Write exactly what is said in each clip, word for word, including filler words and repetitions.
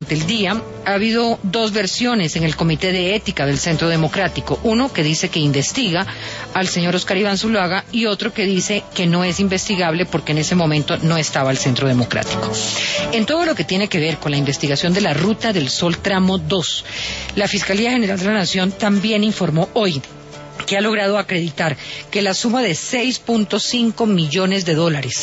del día ha habido dos versiones en el Comité de Ética del Centro Democrático. Uno que dice que investiga al señor Oscar Iván Zuluaga y otro que dice que no es investigable porque en ese momento no estaba el Centro Democrático. En todo lo que tiene que ver con la investigación de la Ruta del Sol Tramo dos, la Fiscalía General de la Nación también informó hoy que ha logrado acreditar que la suma de seis punto cinco millones de dólares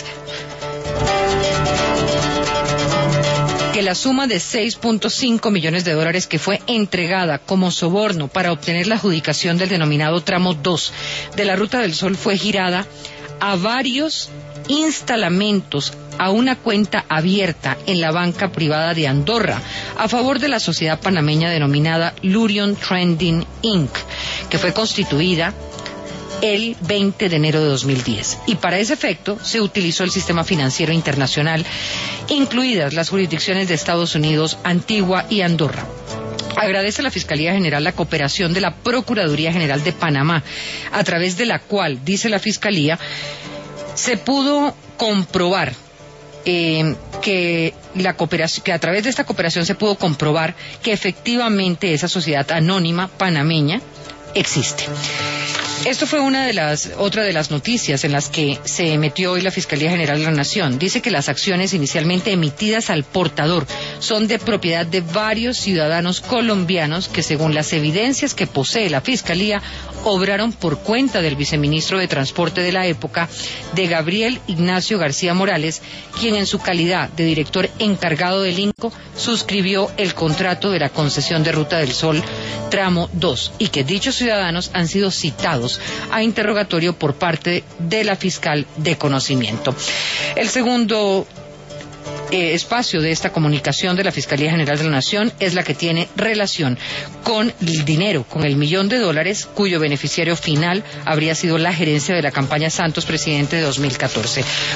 que la suma de seis punto cinco millones de dólares que fue entregada como soborno para obtener la adjudicación del denominado tramo dos de la Ruta del Sol fue girada a varios instalamentos a una cuenta abierta en la banca privada de Andorra a favor de la sociedad panameña denominada Lurion Trending incorporated, que fue constituida el veinte de enero de dos mil diez. Y para ese efecto se utilizó el sistema financiero internacional, incluidas las jurisdicciones de Estados Unidos, Antigua y Andorra. Agradece a la Fiscalía General la cooperación de la Procuraduría General de Panamá, a través de la cual, dice la Fiscalía, se pudo comprobar eh, que, la cooperación, que a través de esta cooperación se pudo comprobar que efectivamente esa sociedad anónima panameña existe. Esto fue una de las, otra de las noticias en las que se metió hoy la Fiscalía General de la Nación. Dice que las acciones inicialmente emitidas al portador son de propiedad de varios ciudadanos colombianos que, según las evidencias que posee la Fiscalía, obraron por cuenta del viceministro de Transporte de la época, de Gabriel Ignacio García Morales, quien en su calidad de director encargado del INCO suscribió el contrato de la concesión de Ruta del Sol Tramo dos, y que dichos ciudadanos han sido citados a interrogatorio por parte de la fiscal de conocimiento. El segundo Eh, espacio de esta comunicación de la Fiscalía General de la Nación es la que tiene relación con el dinero, con el millón de dólares cuyo beneficiario final habría sido la gerencia de la campaña Santos Presidente de dos mil catorce.